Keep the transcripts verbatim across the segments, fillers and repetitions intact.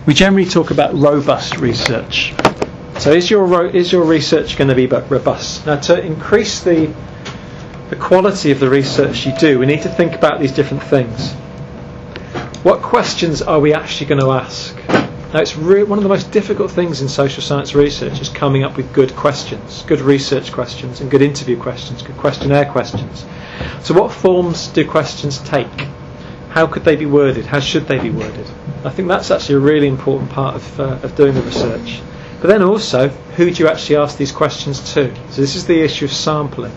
we generally talk about robust research. So is your ro- is your research going to be robust? Now, to increase the the quality of the research you do, we need to think about these different things. What questions are we actually going to ask? Now, it's re- one of the most difficult things in social science research is coming up with good questions, good research questions, and good interview questions, good questionnaire questions. So what forms do questions take? How could they be worded? How should they be worded? I think that's actually a really important part of, uh, of doing the research. But then also, who do you actually ask these questions to? So this is the issue of sampling.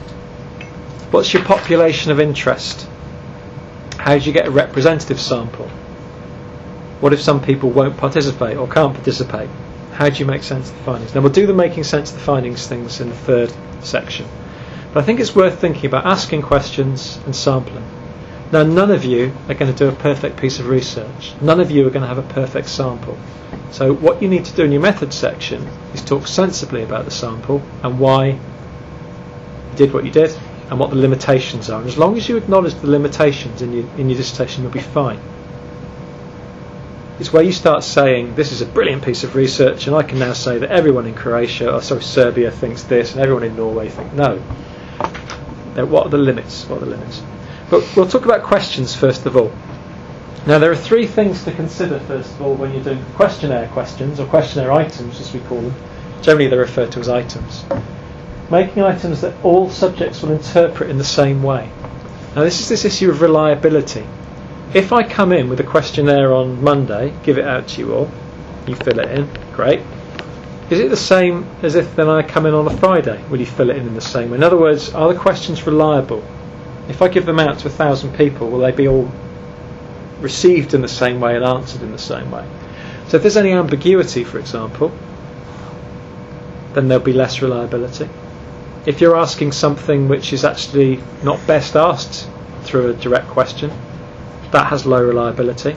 What's your population of interest? How do you get a representative sample? What if some people won't participate or can't participate? How do you make sense of the findings? Now, we'll do the making sense of the findings things in the third section. But I think it's worth thinking about asking questions and sampling. Now, none of you are going to do a perfect piece of research. None of you are going to have a perfect sample. So what you need to do in your method section is talk sensibly about the sample and why you did what you did and what the limitations are. And as long as you acknowledge the limitations in your, in your dissertation, you'll be fine. It's where you start saying, this is a brilliant piece of research, and I can now say that everyone in Croatia, or sorry, Serbia thinks this, and everyone in Norway thinks no. Now, what are the limits? What are the limits? But we'll talk about questions first of all. Now, there are three things to consider first of all when you're doing questionnaire questions, or questionnaire items as we call them. Generally they're referred to as items. Making items that all subjects will interpret in the same way. Now, this is this issue of reliability. If I come in with a questionnaire on Monday, give it out to you all, you fill it in, great. Is it the same as if then I come in on a Friday? Will you fill it in in the same way? In other words, are the questions reliable? If I give them out to a thousand people, will they be all received in the same way and answered in the same way? So if there's any ambiguity, for example, then there'll be less reliability. If you're asking something which is actually not best asked through a direct question, that has low reliability.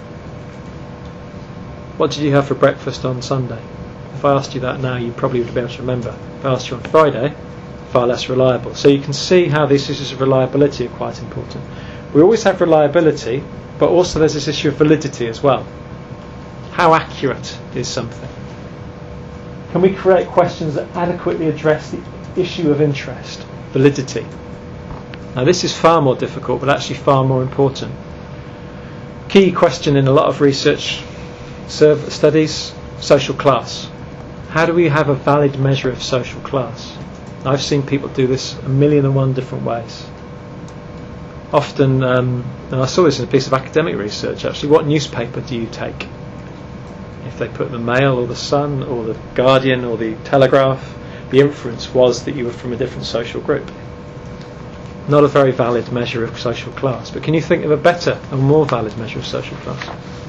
What did you have for breakfast on Sunday? If I asked you that now, you probably would be able to remember. If I asked you on Friday, far less reliable. So you can see how these issues of reliability are quite important. We always have reliability, but also there's this issue of validity as well. How accurate is something? Can we create questions that adequately address the issue of interest? Validity. Now, this is far more difficult, but actually far more important. Key question in a lot of research studies, social class. How do we have a valid measure of social class? I've seen people do this a million and one different ways. Often, um, and I saw this in a piece of academic research actually, what newspaper do you take? If they put the Mail or the Sun or the Guardian or the Telegraph, the inference was that you were from a different social group. Not a very valid measure of social class. But can you think of a better and more valid measure of social class?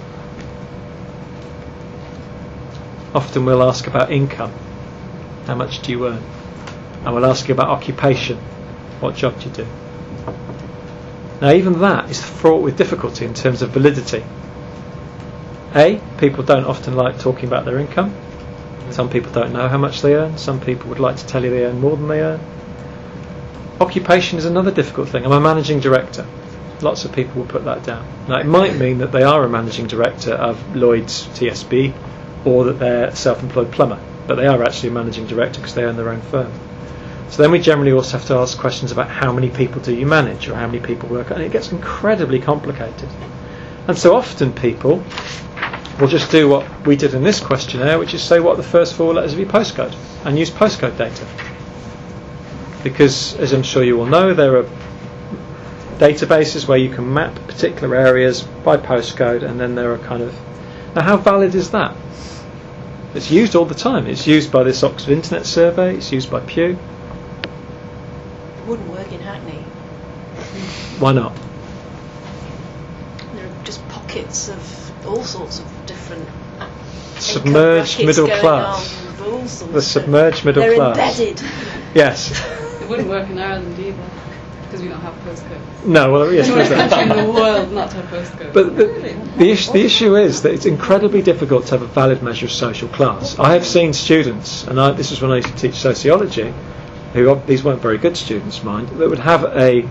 Often we'll ask about income. How much do you earn? And we'll ask you about occupation. What job do you do? Now, even that is fraught with difficulty in terms of validity. A, people don't often like talking about their income. Some people don't know how much they earn. Some people would like to tell you they earn more than they earn. Occupation is another difficult thing. I'm a managing director. Lots of people will put that down. Now, it might mean that they are a managing director of Lloyd's T S B, or that they're a self-employed plumber, but they are actually a managing director because they own their own firm. So then we generally also have to ask questions about how many people do you manage, or how many people work, and it gets incredibly complicated. And so often people will just do what we did in this questionnaire, which is say what are the first four letters of your postcode, and use postcode data. Because, as I'm sure you all know, there are databases where you can map particular areas by postcode, and then there are kind of... Now, how valid is that? It's used all the time. It's used by this Oxford Internet Survey. It's used by Pew. It wouldn't work in Hackney. Why not? There are just pockets of all sorts of different submerged middle class. The submerged middle They're class. They're embedded. Yes. It wouldn't work in Ireland either, because we don't have postcodes. No, well, yes, There's no country in the world not to have postcodes. But the, the, issue, the issue is that it's incredibly difficult to have a valid measure of social class. I have seen students, and I, this was when I used to teach sociology, who these weren't very good students, mind, that would have a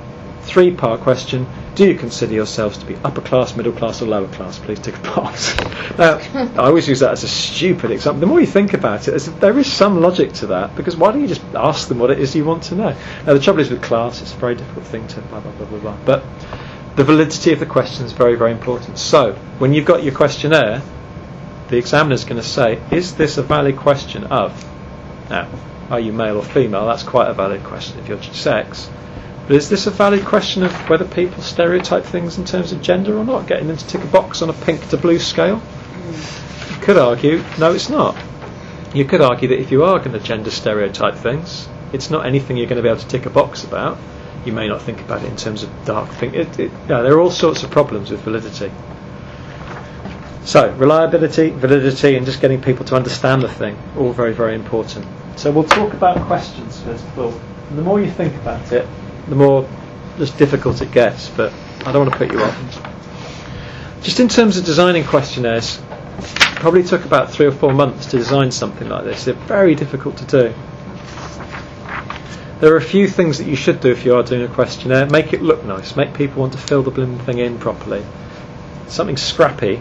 three-part question. Do you consider yourselves to be upper class, middle class or lower class? Please tick a box. Now, I always use that as a stupid example. The more you think about it, there is some logic to that, because why don't you just ask them what it is you want to know? Now, the trouble is with class, it's a very difficult thing to blah, blah, blah, blah, blah. But the validity of the question is very, very important. So, when you've got your questionnaire, the examiner's going to say, is this a valid question of? Now, are you male or female? That's quite a valid question if you're sex. But is this a valid question of whether people stereotype things in terms of gender or not? Getting them to tick a box on a pink to blue scale? You could argue, no, it's not. You could argue that if you are going to gender stereotype things, it's not anything you're going to be able to tick a box about. You may not think about it in terms of dark things. It, it, yeah, there are all sorts of problems with validity. So, reliability, validity, and just getting people to understand the thing, all very, very important. So we'll talk about questions first of all. And the more you think about it, the more just difficult it gets, but I don't want to put you off. Just in terms of designing questionnaires, it probably took about three or four months to design something like this. They're very difficult to do. There are a few things that you should do if you are doing a questionnaire. Make it look nice, make people want to fill the blooming thing in properly. Something scrappy,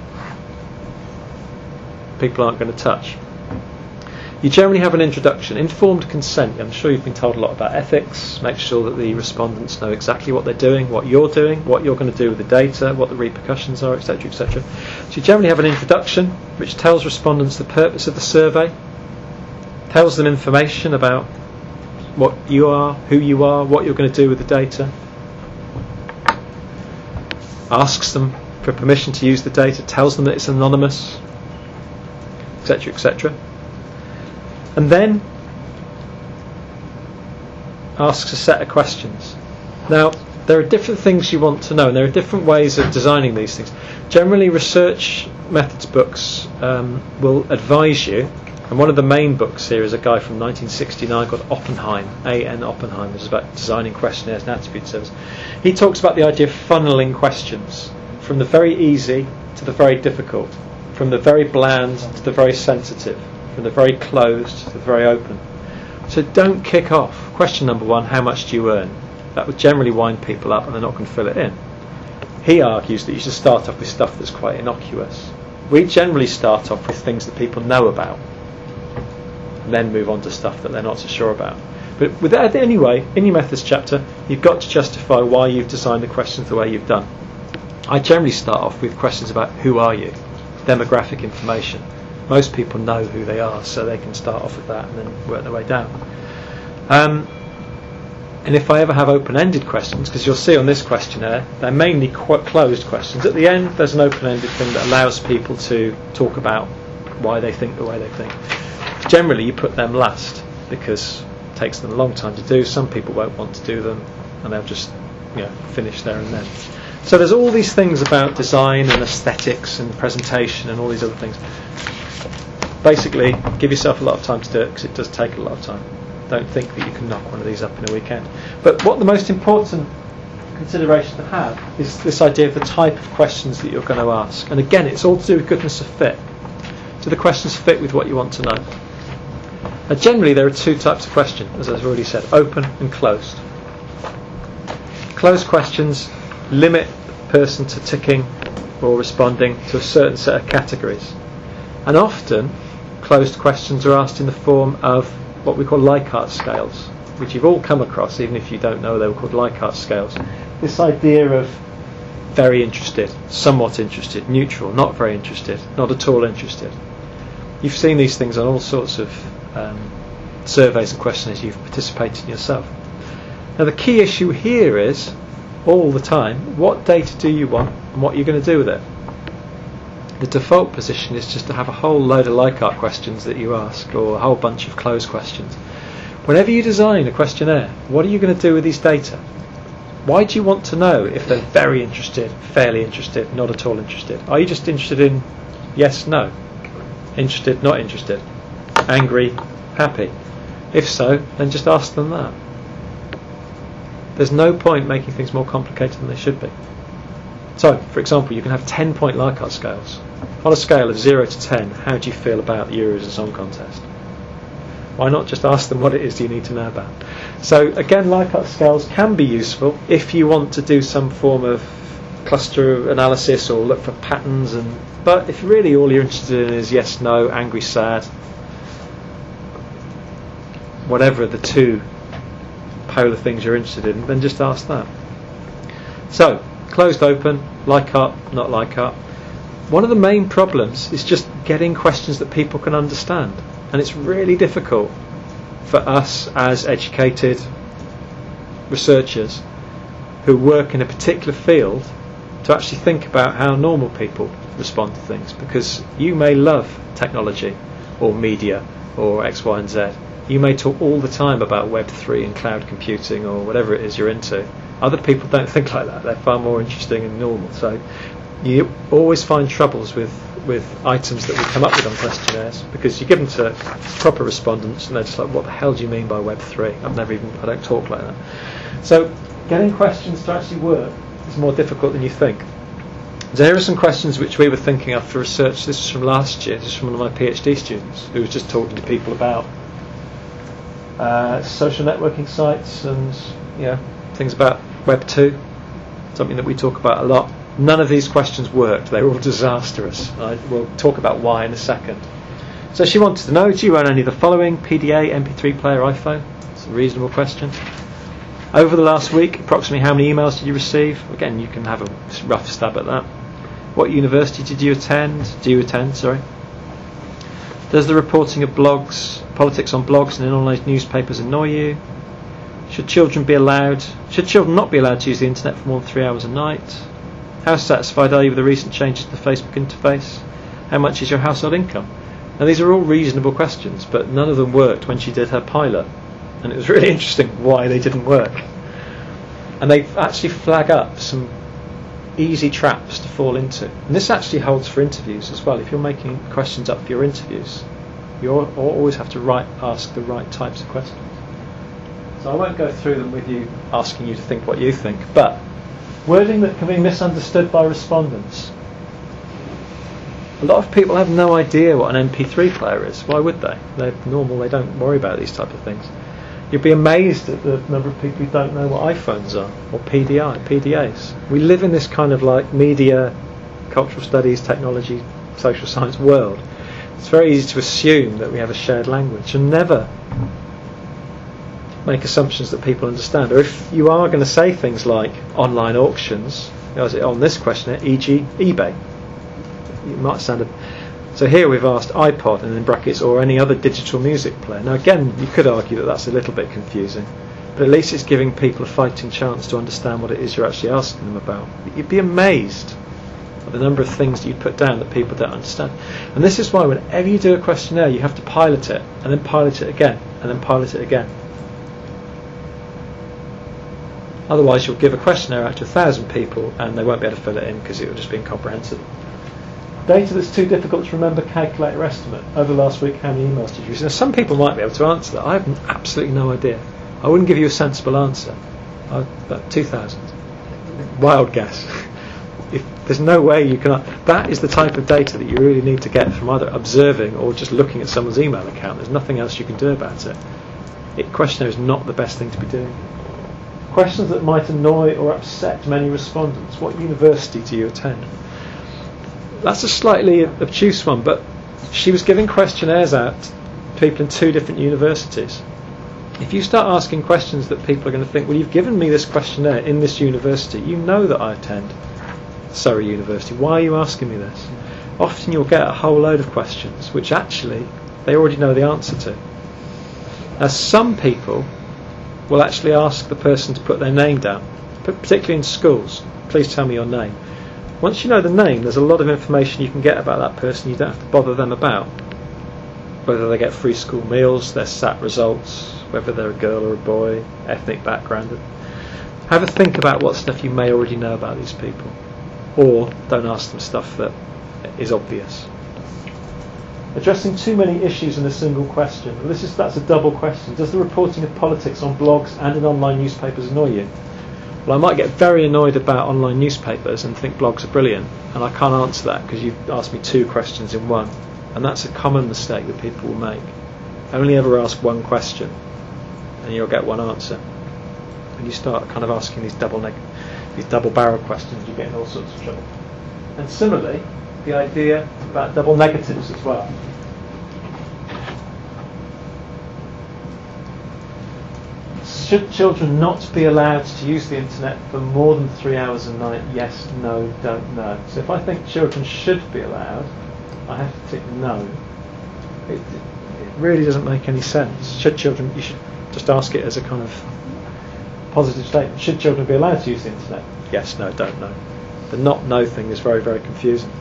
people aren't going to touch. You generally have an introduction, informed consent. I'm sure you've been told a lot about ethics. Make sure that the respondents know exactly what they're doing, what you're doing, what you're going to do with the data, what the repercussions are, et cetera, et cetera. So you generally have an introduction which tells respondents the purpose of the survey, tells them information about what you are, who you are, what you're going to do with the data, asks them for permission to use the data, tells them that it's anonymous, et cetera, et cetera. And then asks a set of questions. Now, there are different things you want to know, and there are different ways of designing these things. Generally, research methods books um, will advise you, and one of the main books here is a guy from nineteen sixty-nine called Oppenheim, A N Oppenheim, which is about designing questionnaires and attribute surveys. He talks about the idea of funneling questions from the very easy to the very difficult, from the very bland to the very sensitive, from the very closed to the very open. So don't kick off. Question number one, how much do you earn? That would generally wind people up and they're not going to fill it in. He argues that you should start off with stuff that's quite innocuous. We generally start off with things that people know about and then move on to stuff that they're not so sure about. But with that, anyway, in your methods chapter, you've got to justify why you've designed the questions the way you've done. I generally start off with questions about who are you, demographic information. Most people know who they are, so they can start off with that and then work their way down. Um, and if I ever have open-ended questions, because you'll see on this questionnaire, they're mainly qu- closed questions. At the end, there's an open-ended thing that allows people to talk about why they think the way they think. Generally, you put them last, because it takes them a long time to do. Some people won't want to do them, and they'll just, you know, finish there and then. So there's all these things about design and aesthetics and presentation and all these other things. Basically, give yourself a lot of time to do it, because it does take a lot of time. Don't think that you can knock one of these up in a weekend. But what the most important consideration to have is this idea of the type of questions that you're going to ask. And again, it's all to do with goodness of fit. Do the questions fit with what you want to know? Now, generally, there are two types of question, as I've already said, open and closed. Closed questions limit the person to ticking or responding to a certain set of categories. And often, closed questions are asked in the form of what we call Likert scales, which you've all come across, even if you don't know they were called Likert scales. This idea of very interested, somewhat interested, neutral, not very interested, not at all interested. You've seen these things on all sorts of um, surveys and questionnaires you've participated in yourself. Now the key issue here is, all the time, what data do you want and what you're going to do with it? The default position is just to have a whole load of Likert questions that you ask, or a whole bunch of closed questions. Whenever you design a questionnaire, what are you going to do with these data? Why do you want to know if they're very interested, fairly interested, not at all interested? Are you just interested in yes, no? Interested, not interested? Angry, happy? If so, then just ask them that. There's no point making things more complicated than they should be. So, for example, you can have ten point Likert scales. On a scale of zero to ten, how do you feel about the Eurovision Song Contest? Why not just ask them what it is you need to know about? So again, Likert scales can be useful if you want to do some form of cluster analysis or look for patterns. And but if really all you're interested in is yes, no, angry, sad, whatever the two polar things you're interested in, then just ask that. So closed open, Likert, not Likert. One of the main problems is just getting questions that people can understand. And it's really difficult for us as educated researchers who work in a particular field to actually think about how normal people respond to things, because you may love technology or media or X, Y and Z. You may talk all the time about Web three and cloud computing or whatever it is you're into. Other people don't think like that. They're far more interesting and normal. So you always find troubles with with items that we come up with on questionnaires, because you give them to proper respondents and they're just like, what the hell do you mean by Web three? I've never even, I don't talk like that. So getting questions to actually work is more difficult than you think. So here are some questions which we were thinking of for research. This is from last year. This is from one of my PhD students who was just talking to people about uh, social networking sites and you know, things about Web two, something that we talk about a lot. None of these questions worked. They were all disastrous. I, we'll talk about why in a second. So she wanted to know, do you own any of the following? P D A, M P three player, iPhone? It's a reasonable question. Over the last week, approximately how many emails did you receive? Again, you can have a rough stab at that. What university did you attend? Do you attend, sorry? Does the reporting of blogs, politics on blogs and in online newspapers annoy you? Should children be allowed, should children not be allowed to use the internet for more than three hours a night? How satisfied are you with the recent changes to the Facebook interface? How much is your household income? Now these are all reasonable questions, but none of them worked when she did her pilot. And it was really interesting why they didn't work. And they actually flag up some easy traps to fall into. And this actually holds for interviews as well. If you're making questions up for your interviews, you always have to right, ask the right types of questions. So I won't go through them with you, asking you to think what you think, but wording that can be misunderstood by respondents. A lot of people have no idea what an M P three player is. Why would they? They're normal, they don't worry about these type of things. You'd be amazed at the number of people who don't know what iPhones are, or P D I, P D As. We live in this kind of like media, cultural studies, technology, social science world. It's very easy to assume that we have a shared language and never make assumptions that people understand. Or if you are going to say things like online auctions, as on this questionnaire, for example eBay, it might sound a, so here we've asked iPod and in brackets or any other digital music player. Now again, you could argue that that's a little bit confusing, but at least it's giving people a fighting chance to understand what it is you're actually asking them about. You'd be amazed at the number of things that you put down that people don't understand. And this is why whenever you do a questionnaire, you have to pilot it and then pilot it again and then pilot it again. Otherwise you'll give a questionnaire out to a thousand people and they won't be able to fill it in because it will just be incomprehensible. Data that's too difficult to remember, calculate or estimate. Over the last week, how many emails did you use? Now some people might be able to answer that. I have absolutely no idea. I wouldn't give you a sensible answer. I, about two thousand. Wild guess. If there's no way you can... That is the type of data that you really need to get from either observing or just looking at someone's email account. There's nothing else you can do about it. It questionnaire is not the best thing to be doing. Questions that might annoy or upset many respondents. What university do you attend? That's a slightly obtuse one, but she was giving questionnaires out to people in two different universities. If you start asking questions that people are going to think, well, you've given me this questionnaire in this university, you know that I attend Surrey University, why are you asking me this? Often you'll get a whole load of questions which actually they already know the answer to. Now some people will actually ask the person to put their name down, particularly in schools. Please tell me your name. Once you know the name, there's a lot of information you can get about that person you don't have to bother them about. Whether they get free school meals, their S A T results, whether they're a girl or a boy, ethnic background. Have a think about what stuff you may already know about these people. Or don't ask them stuff that is obvious. Addressing too many issues in a single question. Well, this is that's a double question. Does the reporting of politics on blogs and in online newspapers annoy you? Well, I might get very annoyed about online newspapers and think blogs are brilliant, and I can't answer that because you've asked me two questions in one, and that's a common mistake that people will make. only ever ask one question, and you'll get one answer. When you start kind of asking these double neg- these double barrel questions, you get in all sorts of trouble. And similarly, the idea about double negatives as well. Should children not be allowed to use the internet for more than three hours a night? Yes, no, don't know. So if I think children should be allowed, I have to tick no. It, it really doesn't make any sense. Should children, you should just ask it as a kind of positive statement. Should children be allowed to use the internet? Yes, no, don't know. The not no thing is very, very confusing.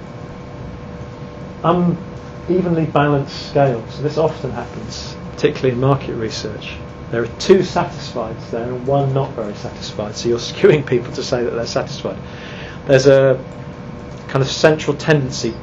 Unevenly balanced scale. So this often happens, particularly in market research. There are two satisfieds there and one not very satisfied. So you're skewing people to say that they're satisfied. There's a kind of central tendency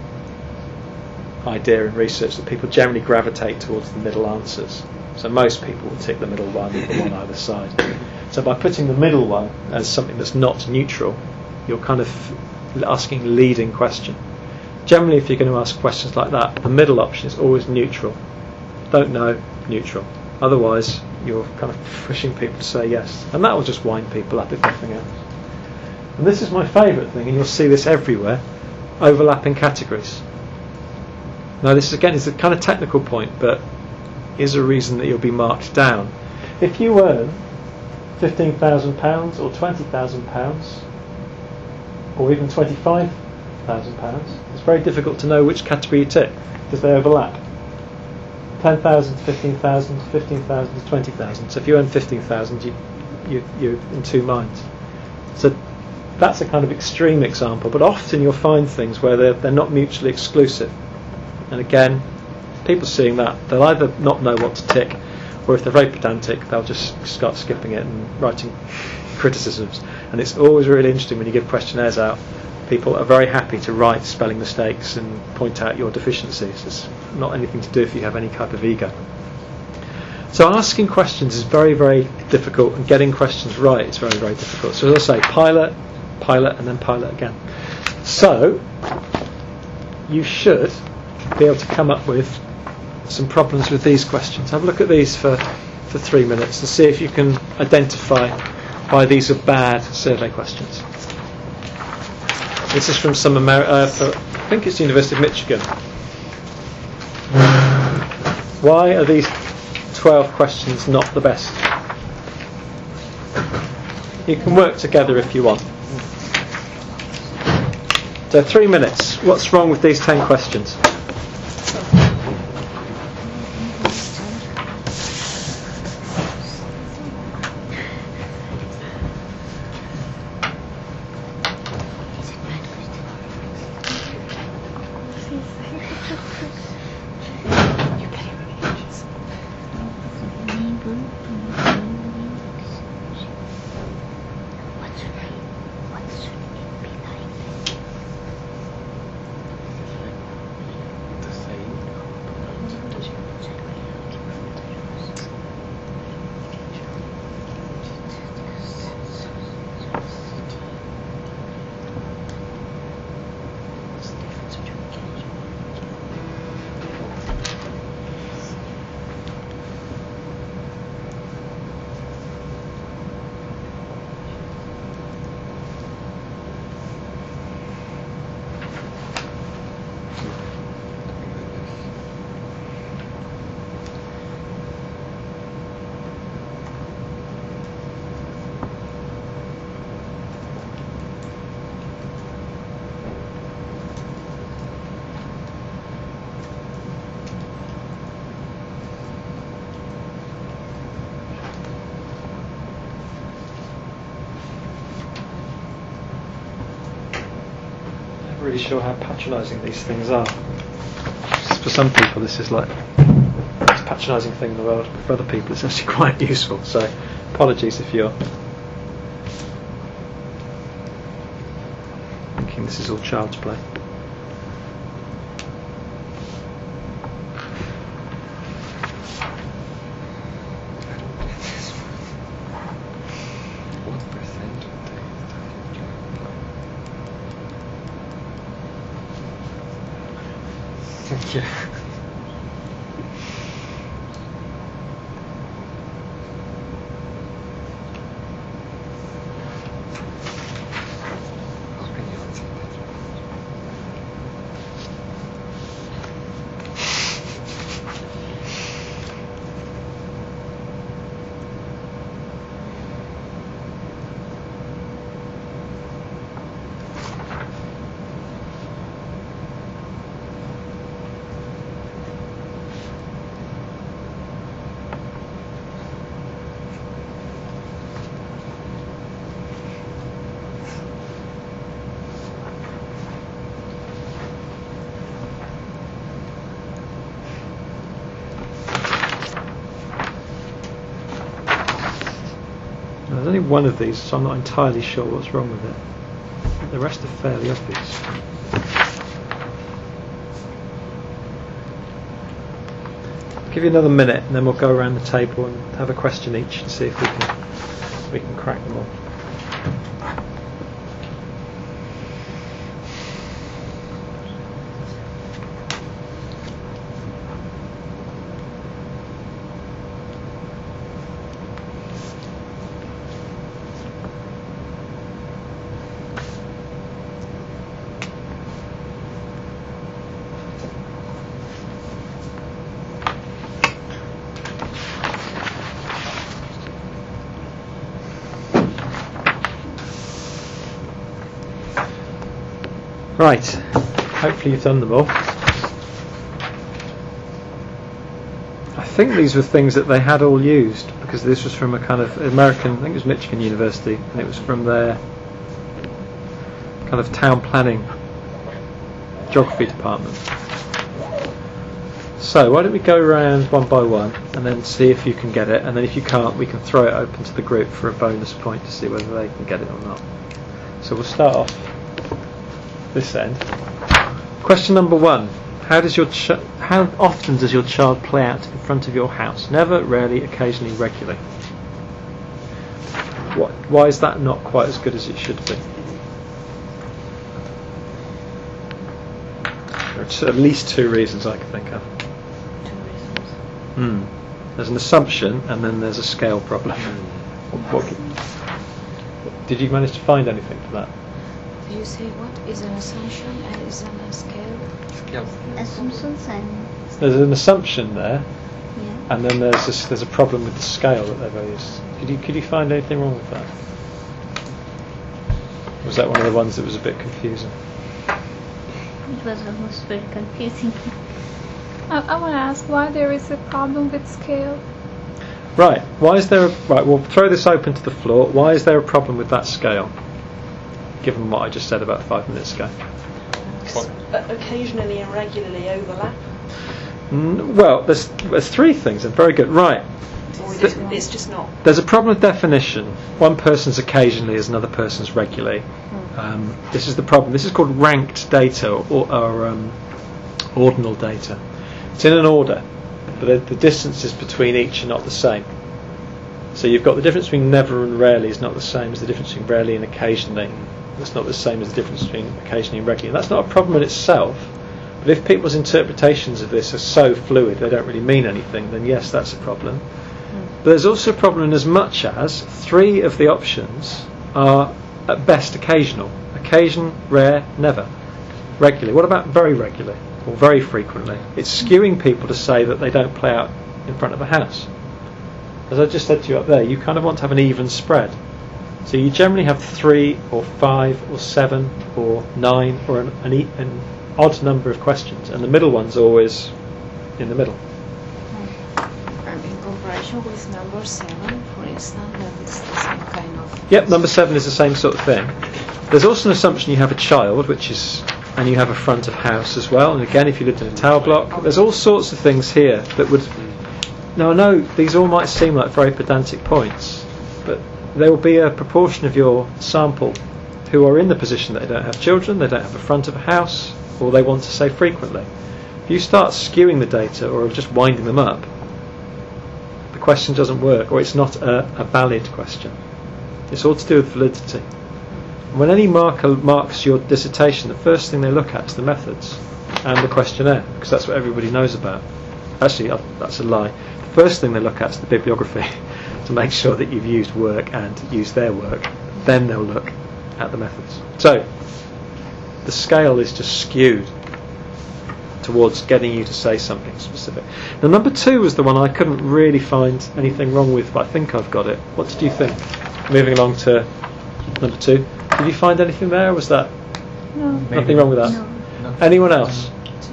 idea in research that people generally gravitate towards the middle answers. So most people will tick the middle one, the one either side. So by putting the middle one as something that's not neutral, you're kind of asking a leading question. Generally, if you're going to ask questions like that, the middle option is always neutral. Don't know, neutral. Otherwise, you're kind of pushing people to say yes. And that will just wind people up if nothing else. And this is my favourite thing, and you'll see this everywhere, overlapping categories. Now this again is a kind of technical point, but is a reason that you'll be marked down. If you earn fifteen thousand pounds or twenty thousand pounds, or even twenty-five thousand pounds, it's very difficult to know which category you tick, because they overlap. ten thousand to fifteen thousand, fifteen thousand to twenty thousand. So if you earn fifteen thousand, you, you, you're in two minds. So that's a kind of extreme example, but often you'll find things where they're, they're not mutually exclusive. And again, people seeing that, they'll either not know what to tick, or if they're very pedantic, they'll just start skipping it and writing criticisms. And it's always really interesting when you give questionnaires out. People are very happy to write spelling mistakes and point out your deficiencies. It's not anything to do if you have any type of ego. So asking questions is very, very difficult, and getting questions right is very, very difficult. So as I say, pilot, pilot, and then pilot again. So you should be able to come up with some problems with these questions. Have a look at these for, for three minutes and see if you can identify why these are bad survey questions. This is from some Ameri- uh, for, I think it's the University of Michigan. Why are these twelve questions not the best? You can work together if you want. So three minutes. What's wrong with these ten questions? Really sure how patronising these things are. For some people this is like the most patronising thing in the world, but for other people it's actually quite useful, so apologies if you're thinking this is all child's play. Yeah. There's only one of these, so I'm not entirely sure what's wrong with it. The rest are fairly obvious. I'll give you another minute, and then we'll go around the table and have a question each and see if we can we can crack them all. Right, hopefully you've done them all. I think these were things that they had all used, because this was from a kind of American, I think it was Michigan University, and it was from their kind of town planning geography department. So why don't we go around one by one and then see if you can get it, and then if you can't we can throw it open to the group for a bonus point to see whether they can get it or not. So we'll start off this end. Question number one: How does your ch- how often does your child play out in front of your house? Never, rarely, occasionally, regularly. What? Why is that not quite as good as it should be? There are at least two reasons I can think of. Two reasons. Hmm. There's an assumption, and then there's a scale problem. What, what, did you manage to find anything for that? You say what is an assumption and is an a scale? Scale. Assumptions and There's an assumption there, yeah. and then there's this, there's a problem with the scale that they've used. Could you could you find anything wrong with that? Was that one of the ones that was a bit confusing? It was almost very confusing. I, I want to ask why there is a problem with scale. Right. Why is there a right? We'll throw this open to the floor. Why is there a problem with that scale? Given what I just said about five minutes ago. Uh, occasionally and regularly overlap. Mm, well, there's there's three things. And very good. Right. Or Th- it's, it's just not. There's a problem with definition. One person's occasionally is another person's regularly. Um, this is the problem. This is called ranked data or, or um, ordinal data. It's in an order, but the, the distances between each are not the same. So you've got the difference between never and rarely is not the same as the difference between rarely and occasionally. It's not the same as the difference between occasionally and regularly. And that's not a problem in itself. But if people's interpretations of this are so fluid, they don't really mean anything, then yes, that's a problem. But there's also a problem in as much as three of the options are at best occasional. Occasion, rare, never. Regularly. What about very regularly or very frequently? It's skewing people to say that they don't play out in front of a house. As I just said to you up there, you kind of want to have an even spread. So you generally have three or five or seven or nine or an, an, e- an odd number of questions, and the middle one's always in the middle. And in comparison with number seven, for instance, that is the same kind of. Yep, number seven is the same sort of thing. There's also an assumption you have a child, which is, and you have a front of house as well. And again, if you lived in a tower block, there's all sorts of things here that would. Now I know these all might seem like very pedantic points, but there will be a proportion of your sample who are in the position that they don't have children, they don't have a front of a house, or they want to say frequently. If you start skewing the data or just winding them up, the question doesn't work, or it's not a, a valid question. It's all to do with validity. When any marker marks your dissertation, the first thing they look at is the methods and the questionnaire, because that's what everybody knows about. Actually, uh, that's a lie. The first thing they look at is the bibliography to make sure that you've used work and used their work. Then they'll look at the methods. So, the scale is just skewed towards getting you to say something specific. Now, number two was the one I couldn't really find anything wrong with, but I think I've got it. What did you think? Moving along to number two. Did you find anything there, or was that No. nothing wrong with that? No. Not- Anyone else?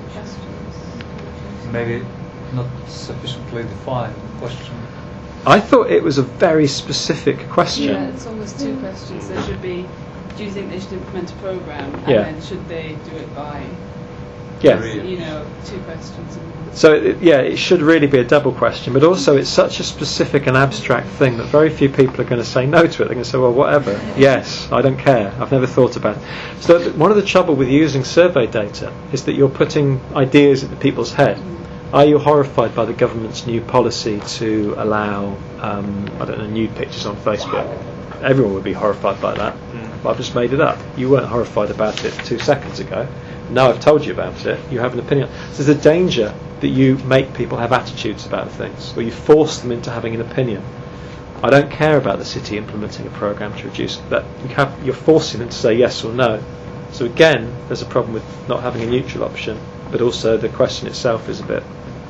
Maybe not sufficiently defined question. I thought it was a very specific question. Yeah, it's almost two questions. There should be, do you think they should implement a program? And Yeah. then should they do it by Yeah. You know, two questions. And So it, yeah, it should really be a double question, but also it's such a specific and abstract thing that very few people are going to say no to it. They're going to say, well, whatever. Yes, I don't care. I've never thought about it. So th- one of the trouble with using survey data is that you're putting ideas into people's head. Are you horrified by the government's new policy to allow, um, I don't know, nude pictures on Facebook? Everyone would be horrified by that. But I've just made it up. You weren't horrified about it two seconds ago. Now I've told you about it, you have an opinion. So there's a danger that you make people have attitudes about things, or you force them into having an opinion. I don't care about the city implementing a programme to reduce that. You have, you're forcing them to say yes or no. So again, there's a problem with not having a neutral option, but also the question itself is a bit.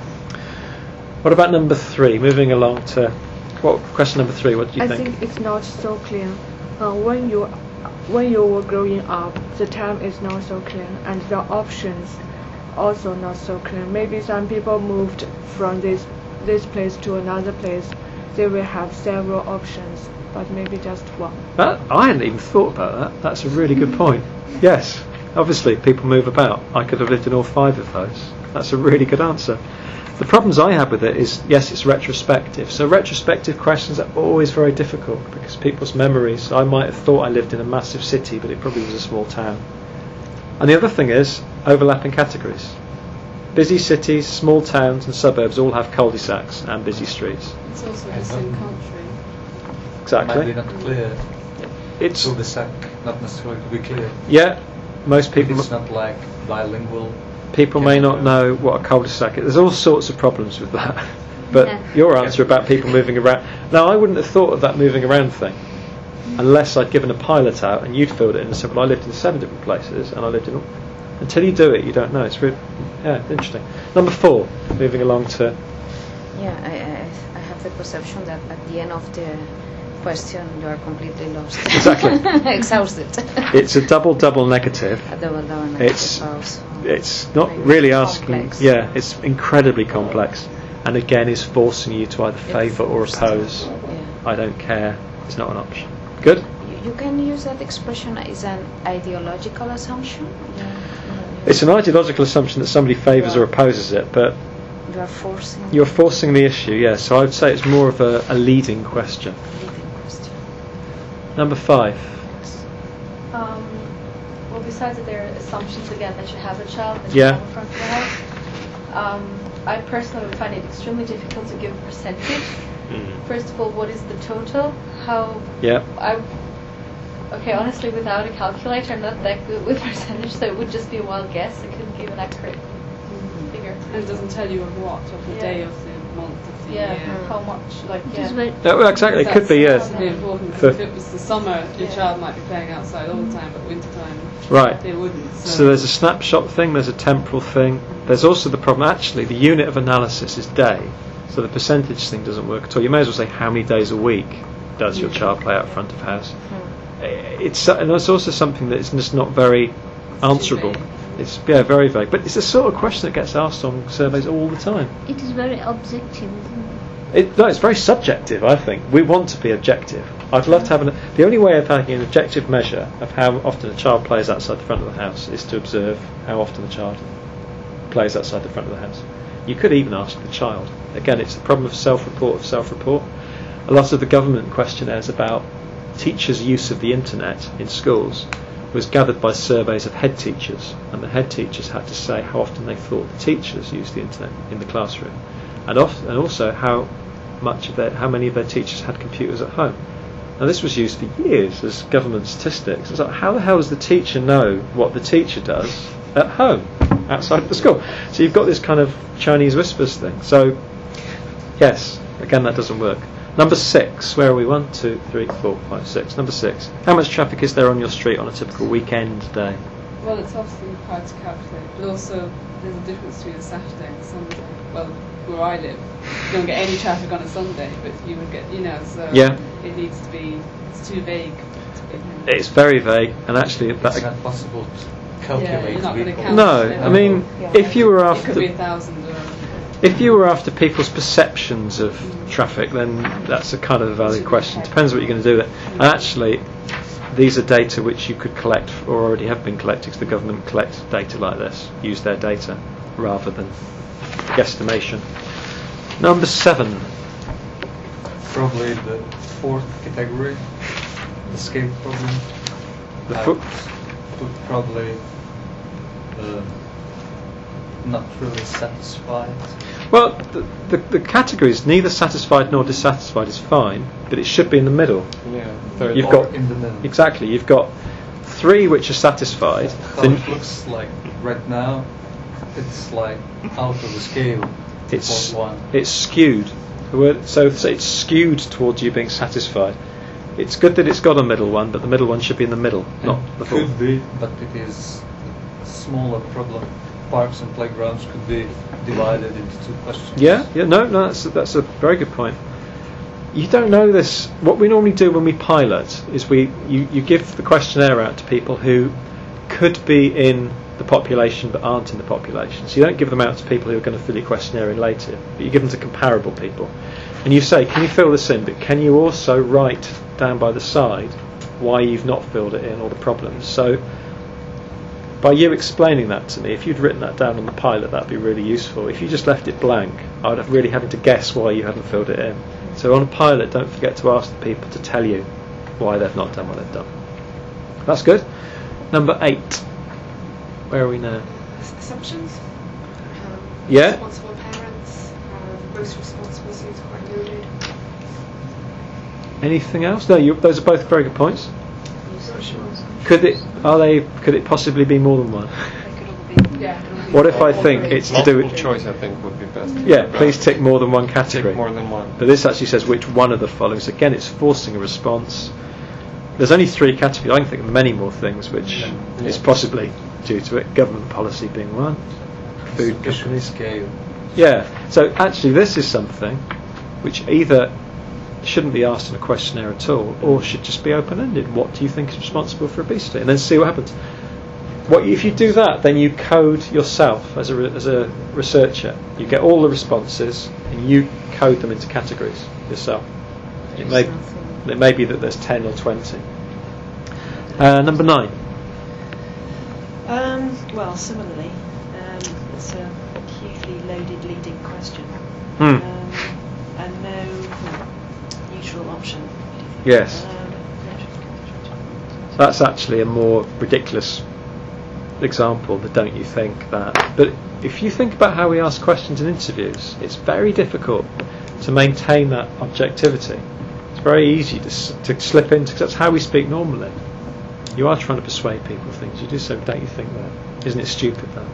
What about number three? Moving along to what question number three? What do you I think? think it's not so clear. Uh, when you when you were growing up, the time is not so clear, and the options also not so clear. Maybe some people moved from this this place to another place. They will have several options, but maybe just one. That, I hadn't even thought about that. That's a really good point. Yes, obviously people move about. I could have lived in all five of those. That's a really good answer. The problems I have with it is, yes, it's retrospective. So retrospective questions are always very difficult because people's memories, I might have thought I lived in a massive city, but it probably was a small town. And the other thing is overlapping categories. Busy cities, small towns and suburbs all have cul-de-sacs and busy streets. it's also the same country. Might be Exactly. not clear. It's, Cul-de-sac, not necessarily to be clear. yeah, most people... It's not like bilingual. People may not know what a cul-de-sac is. There's all sorts of problems with that. But Yeah. your answer about people moving around... Now, I wouldn't have thought of that moving around thing unless I'd given a pilot out and you'd filled it in and said, well, I lived in seven different places and I lived in... Until you do it, you don't know. It's really... Yeah, interesting. Number four, moving along to... Yeah, I, I, I have the perception that at the end of the question you are completely lost. Exactly. Exhausted. It's a double-double negative. A double double negative It's also. it's not Maybe really it's asking... complex. Yeah, it's incredibly complex. And again, is forcing you to either favour or oppose. Yeah. I don't care. It's not an option. Good? You, you can use that expression as an ideological assumption. Yeah. It's an ideological assumption that somebody favours or opposes it, but You are forcing. you're forcing the issue, yeah. So I'd say it's more of a, a leading question. leading question. Number five. Um, well, besides that, there are assumptions again that you have a child and Yeah. you have in front of the house. Um, I personally would find it extremely difficult to give a percentage. First of all, what is the total? How Yeah. I okay, honestly, without a calculator, I'm not that good with percentage, so it would just be a wild guess. I couldn't give an accurate figure. And it doesn't tell you of what, of the Yeah. day, of the month, of the Yeah, year. how much? Like, It yeah. is very Yeah, well, exactly. It could be, That's yeah. really important, For- because if it was the summer, your Yeah. child might be playing outside all the time, but winter time, Right. they wouldn't. So, So there's a snapshot thing, there's a temporal thing. There's also the problem, actually, the unit of analysis is day. So the percentage thing doesn't work at all. You may as well say how many days a week does your child play out front of house. It's and it's also something that is just not very answerable. vague. It's yeah, very vague. But it's the sort of question that gets asked on surveys all the time. it is very objective, isn't it? It, no, it's very subjective, I think. We want to be objective. I'd love to have an... The only way of having an objective measure of how often a child plays outside the front of the house is to observe how often the child plays outside the front of the house. You could even ask the child. Again, it's the problem of self-report of self-report. A lot of the government questionnaires about teachers' use of the internet in schools was gathered by surveys of head teachers, and the head teachers had to say how often they thought the teachers used the internet in the classroom, and, oft, and also how much of their, how many of their teachers had computers at home. Now this was used for years as government statistics. It's like, how the hell does the teacher know what the teacher does at home, outside of the school? So you've got this kind of Chinese whispers thing. So yes, again that doesn't work. Number six, where are we? One, two, three, four, five, six. Number six. How much traffic is there on your street on a typical weekend day? well, it's obviously hard to calculate, but also there's a difference between a Saturday and a Sunday. Well, where I live, you don't get any traffic on a Sunday, but you would get, you know, so Yeah. it needs to be, it's too vague. It's very vague, and actually It's that, not possible to calculate. Yeah, you're not gonna weekly. count. no. I mean, if you were It could be a after thousand or... if you were after people's perceptions of traffic, then that's a kind of a valid question. Depends what you're going to do with it. And actually, these are data which you could collect or already have been collected, because the government collects data like this, use their data rather than guesstimation. Number seven. Probably the fourth category, the scale problem. The I fo- would probably uh, not really satisfied. Well, the, the, the categories, neither satisfied nor dissatisfied, is fine, but it should be in the middle. Yeah, third You've or got in the middle. Exactly. You've got three which are satisfied. How then it looks like right now, it's like out of the scale. it's Fourth one. it's skewed. The word, so, so it's skewed towards you being satisfied. It's good that it's got a middle one, but the middle one should be in the middle, not And the could fourth. be, but it is a smaller problem. Parks and playgrounds could be divided into two questions. Yeah, yeah, no, no, that's that's a very good point. You don't know this. What we normally do when we pilot is we you, you give the questionnaire out to people who could be in the population but aren't in the population. So you don't give them out to people who are going to fill your questionnaire in later, but you give them to comparable people. And you say, can you fill this in, but can you also write down by the side why you've not filled it in or the problems? So by you explaining that to me, if you'd written that down on the pilot, that'd be really useful. If you just left it blank, I'd have really having to guess why you hadn't filled it in. So on a pilot, don't forget to ask the people to tell you why they've not done what they've done. That's good. Number eight. Where are we now? Assumptions. Um, Yeah. Responsible parents. Um, most responsible seems quite loaded. Anything else? No, you, those are both very good points. Could it? Are they? Could it possibly be more than one? Yeah. What if I think it's to do Multiple with? choice, I think, would be best. Yeah, please tick more than one category. Tick more than one. But this actually says which one of the following. So again, it's forcing a response. There's only three categories. I can think of many more things which Yeah. is possibly due to it. Government policy being one. Food Sufficient companies. scale. Yeah. So actually, this is something which either shouldn't be asked in a questionnaire at all, or should just be open-ended. What do you think is responsible for obesity? And then see what happens. What if you do that? Then you code yourself as a re- as a researcher. You get all the responses and you code them into categories yourself. It may it may be that there's ten or twenty. Uh, number nine. Um, well, similarly, um, it's a hugely loaded leading question. Hmm. Um, and no neutral option. Yes. Um, That's actually a more ridiculous example, the don't you think that. But if you think about how we ask questions in interviews, it's very difficult to maintain that objectivity. It's very easy to, s- to slip into, because that's how we speak normally. You are trying to persuade people of things. You do so, don't you think that? Isn't it stupid that?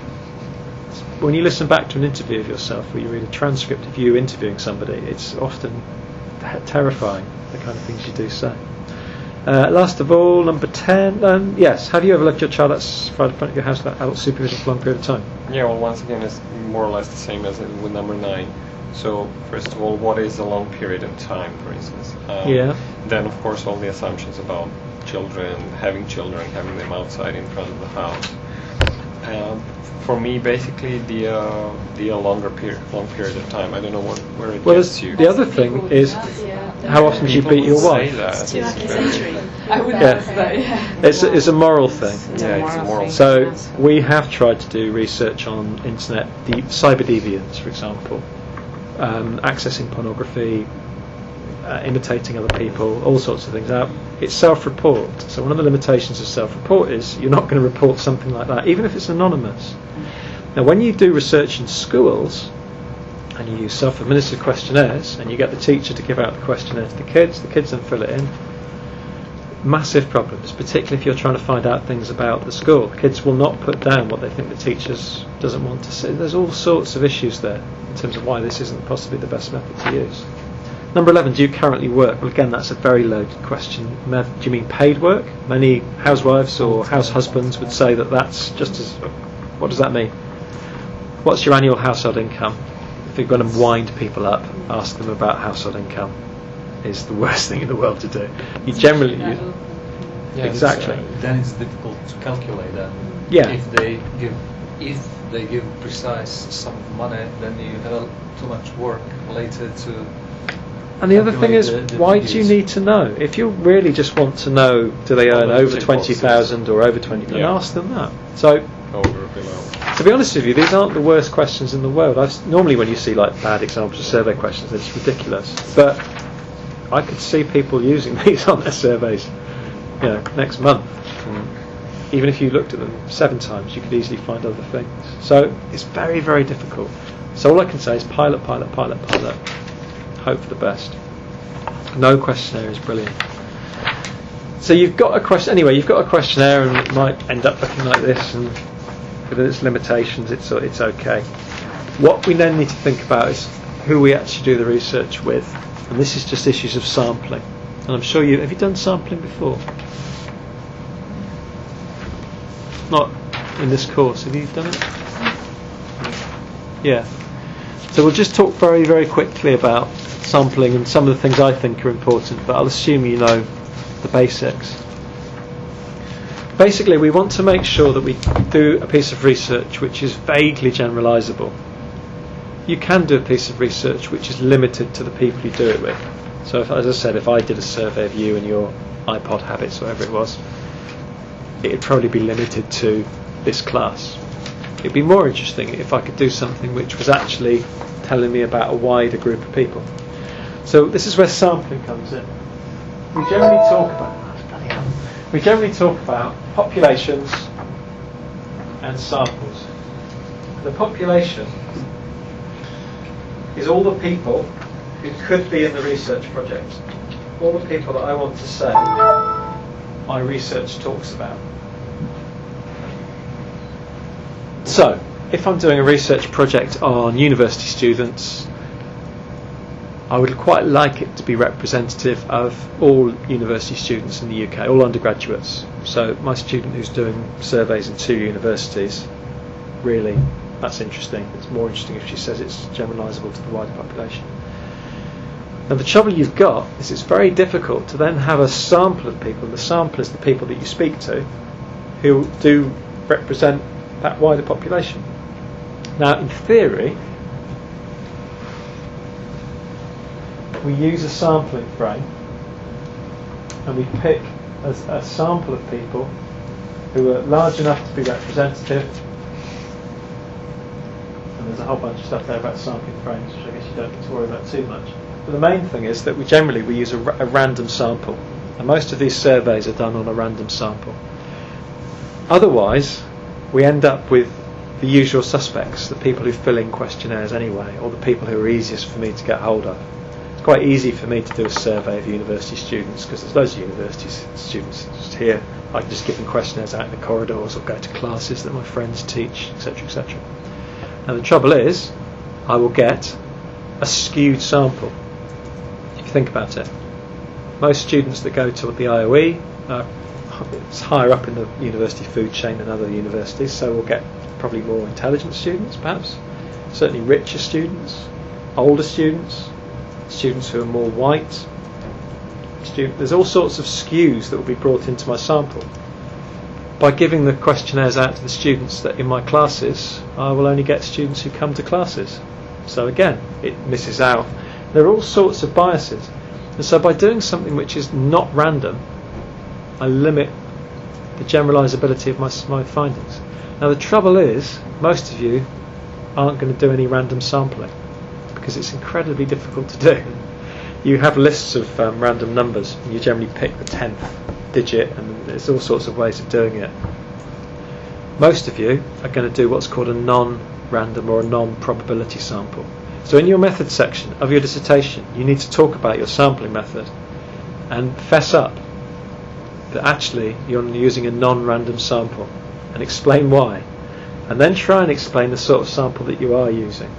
When you listen back to an interview of yourself, or you read a transcript of you interviewing somebody, it's often te- terrifying, the kind of things you do say. Uh, last of all, number ten. Um, yes, have you ever left your child outside the front of your house without adult supervision for a long period of time? Yeah, well, once again, it's more or less the same as with number nine. So, first of all, what is a long period of time, for instance? Um, Yeah. Then, of course, all the assumptions about children, having children, having them outside in front of the house. Um, for me, basically, the uh, the uh, longer period, long period of time. I don't know what, where it Well, gets there's- you. the other thing is, how often do you People beat your would say wife? that. It's too It's accusatory. I would Yeah. ask that, yeah. It's a, it's a moral thing. Yeah, it's a moral. So we have tried to do research on internet, de- cyber deviance, for example, um, accessing pornography, uh, imitating other people, all sorts of things. Now, it's self-report. So one of the limitations of self-report is you're not going to report something like that, even if it's anonymous. Now, when you do research in schools, and you use self-administered questionnaires, and you get the teacher to give out the questionnaire to the kids, the kids then fill it in. Massive problems, particularly if you're trying to find out things about the school. Kids will not put down what they think the teacher doesn't want to say. There's all sorts of issues there in terms of why this isn't possibly the best method to use. Number eleven, do you currently work? Well, again, that's a very loaded question. Me- Do you mean paid work? Many housewives or house husbands would say that that's just as... What does that mean? What's your annual household income? If you're going to wind people up, ask them about household income. Is the worst thing in the world to do. You generally... You, Yeah, exactly. it's, uh, then it's difficult to calculate that. Yeah. If they give, if they give precise sum of money, then you have too much work later to And the other thing is, calculate the- the why do you figures. need to know? If you really just want to know, do they earn much over it twenty thousand or over twenty, then Yeah. ask them that. So, Over or below. to be honest with you, these aren't the worst questions in the world. I've, s- normally when you see like bad examples of survey questions, they're just ridiculous. But I could see people using these on their surveys, you know, next month. And even if you looked at them seven times, you could easily find other things. So it's very, very difficult. So all I can say is pilot, pilot, pilot, pilot. Hope for the best. No questionnaire is brilliant. So you've got a question anyway. You've got a questionnaire, and it might end up looking like this, and with its limitations, it's it's okay. What we then need to think about is who we actually do the research with, and this is just issues of sampling. And I'm sure you have you done sampling before? Not in this course. Have you done it? Yeah. So we'll just talk very, very quickly about sampling and some of the things I think are important, but I'll assume you know the basics. Basically, we want to make sure that we do a piece of research which is vaguely generalisable. You can do a piece of research which is limited to the people you do it with. So, if, as I said, if I did a survey of you and your iPod habits, whatever it was, it would probably be limited to this class. It'd be more interesting if I could do something which was actually telling me about a wider group of people. So this is where sampling comes in. We generally talk about we generally talk about populations and samples. The population is all the people who could be in the research project, all the people that I want to say my research talks about. So, if I'm doing a research project on university students, I would quite like it to be representative of all university students in the U K, all undergraduates. So my student who's doing surveys in two universities, really, that's interesting. It's more interesting if she says it's generalisable to the wider population. Now the trouble you've got is it's very difficult to then have a sample of people, and the sample is the people that you speak to, who do represent that wider population. Now in theory, we use a sampling frame and we pick a, a sample of people who are large enough to be representative, and there's a whole bunch of stuff there about sampling frames which I guess you don't need to worry about too much. But the main thing is that we generally we use a, a random sample, and most of these surveys are done on a random sample. Otherwise we end up with the usual suspects, the people who fill in questionnaires anyway, or the people who are easiest for me to get hold of. Quite easy for me to do a survey of university students because there's loads of university students just here. I can just give them questionnaires out in the corridors or go to classes that my friends teach, etc, et cetera. Now the trouble is, I will get a skewed sample. If you think about it, most students that go to the I O E are it's higher up in the university food chain than other universities, so we'll get probably more intelligent students, perhaps, certainly richer students, older students, students who are more white. Student, there's all sorts of skews that will be brought into my sample. By giving the questionnaires out to the students that in my classes, I will only get students who come to classes. So again, it misses out. There are all sorts of biases. And so by doing something which is not random, I limit the generalisability of my, my findings. Now the trouble is, most of you aren't going to do any random sampling, because it's incredibly difficult to do. You have lists of um, random numbers, and you generally pick the tenth digit, and there's all sorts of ways of doing it. Most of you are going to do what's called a non-random or a non-probability sample. So in your method section of your dissertation, you need to talk about your sampling method and fess up that actually you're using a non-random sample, and explain why, and then try and explain the sort of sample that you are using.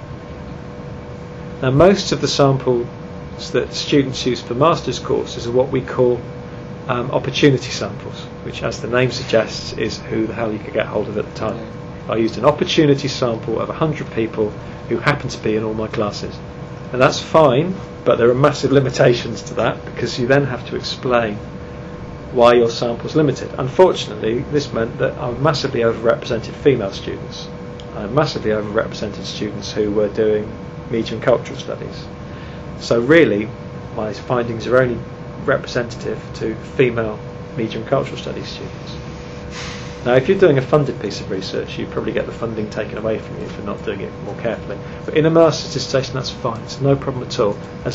Now most of the samples that students use for master's courses are what we call um, opportunity samples, which as the name suggests is who the hell you could get hold of at the time. I used an opportunity sample of one hundred people who happen to be in all my classes. And that's fine, but there are massive limitations to that, because you then have to explain why your sample's limited. Unfortunately, this meant that I massively overrepresented female students. I massively overrepresented students who were doing media and cultural studies. So really, my findings are only representative to female media and cultural studies students. Now, if you're doing a funded piece of research, you probably get the funding taken away from you for not doing it more carefully. But in a master's dissertation, that's fine. It's no problem at all. And